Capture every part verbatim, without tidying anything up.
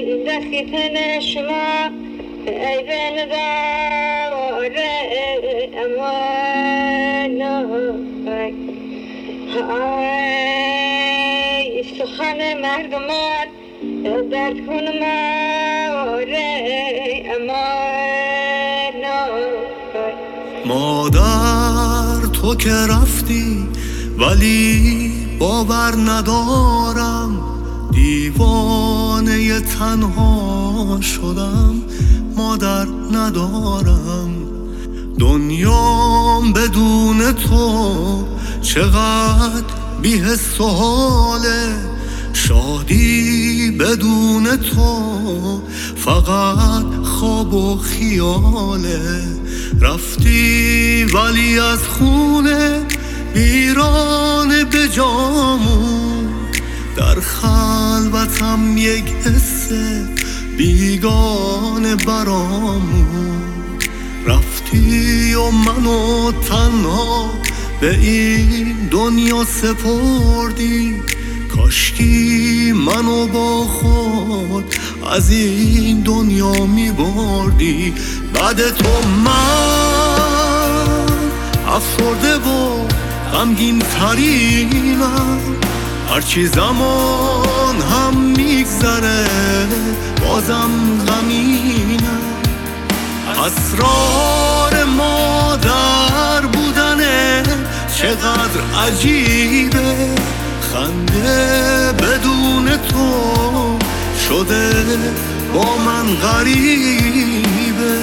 دخیتن شما ای بین دار امان ای سخن مردمان درد کن مار امان مادر تو که رفتی ولی باور ندارم دیوانه تنها شدم مادر ندارم دنیام بدون تو چقدر بی‌حس و حاله شادی بدون تو فقط خواب و خیاله رفتی ولی از خونه ویرانه به جامون در خلوتم یک حس بیگانه برامون رفتی و منو تنها به این دنیا سپردی کاشکی منو با خود از این دنیا می بردی بعد تو من افسرده و غمگین ترینم هرچی زمان هم میگذره بازم غمینم اسرار مادر بودنه چقدر عجیبه خنده بدون تو شده با من غریبه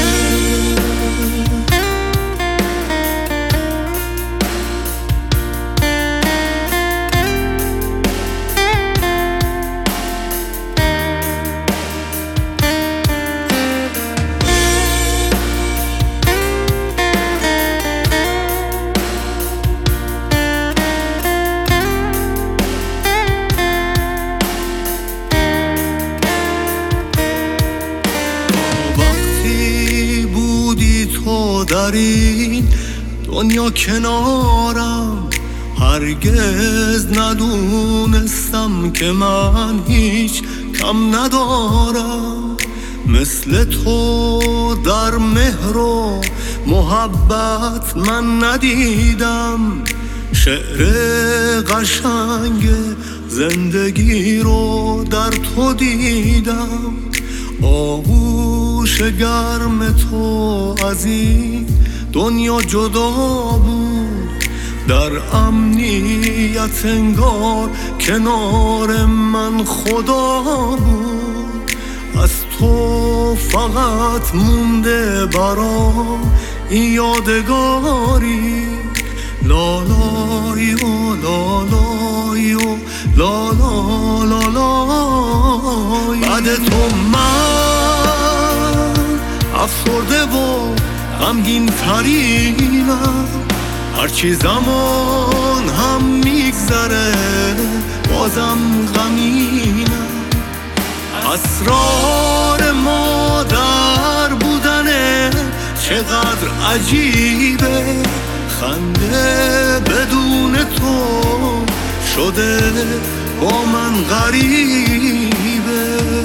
در این دنیا کنارم هرگز ندونستم که من هیچ کم ندارم مثل تو در مهر و محبت من ندیدم شعر قشنگ زندگی رو در تو دیدم آغوش گرم تو از این دنیا جدا بود در امنیت انگار کنار من خدا بود از تو فقط مونده برام این یادگاری لالای و لالای و لالا لالای بعد تو من افسرده و غمگین ترینم هرچی زمان هم میگذره بازم غمینم اسرار مادر بودنه چقدر عجیبه خنده بدون تو شده با من غریبه